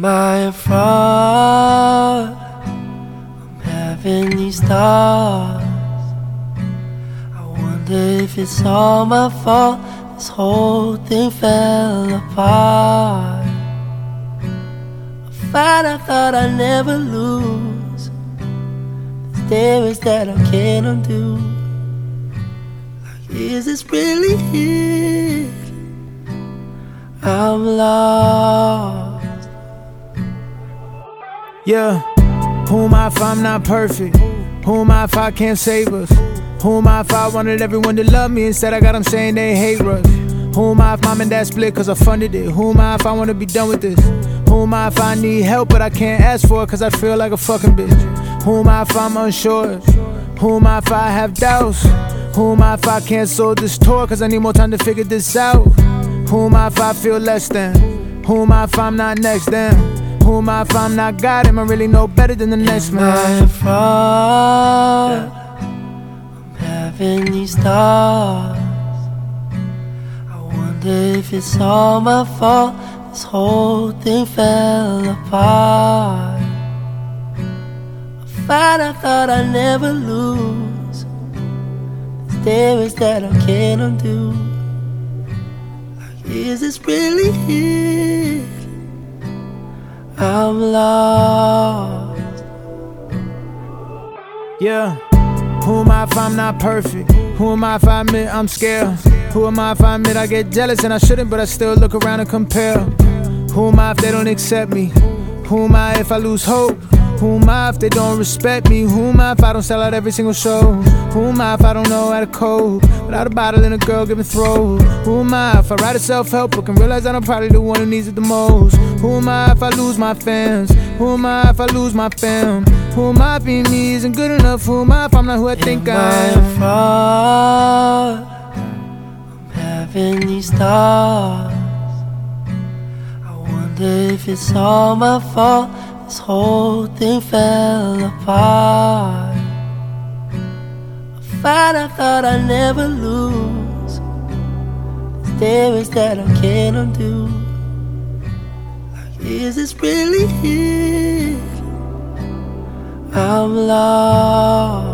Am I a fraud? I'm having these thoughts. I wonder if it's all my fault. This whole thing fell apart. A fight I thought I'd never lose. This damage that I can't undo. Like, is this really it? I'm lost. Yeah, who am I if I'm not perfect? Who am I if I can't save us? Who am I if I wanted everyone to love me? Instead I got them saying they hate us. Who am I if mom and dad split cause I funded it? Who am I if I wanna be done with this? Who am I if I need help but I can't ask for it cause I feel like a fucking bitch? Who am I if I'm unsure? Who am I if I have doubts? Who am I if I cancel this tour cause I need more time to figure this out? Who am I if I feel less than? Who am I if I'm not next then? Who am I if I'm not God? Am I really no better than the next man? Am I a fraud? I'm having these thoughts. I wonder if it's all my fault. This whole thing fell apart. A fight I thought I'd never lose. This damage that I can't undo. Is this really it? I'm lost. Yeah, who am I if I'm not perfect? Who am I if I admit I'm scared? Who am I if I admit I get jealous and I shouldn't but I still look around and compare? Who am I if they don't accept me? Who am I if I lose hope? Who am I if they don't respect me? Who am I if I don't sell out every single show? Who am I if I don't know how to cope without a bottle and a girl giving throat? Who am I if I write a self-help book and realize that I'm probably the one who needs it the most? Who am I if I lose my fans? Who am I if I lose my fam? Who am I if being me isn't good enough? Who am I if I'm not who I think I am? Am I a fraud? I'm having these thoughts. I wonder if it's all my fault. This whole thing fell apart. A fight I thought I'd never lose. This damage that I can't undo. Like, is this really it? I'm lost.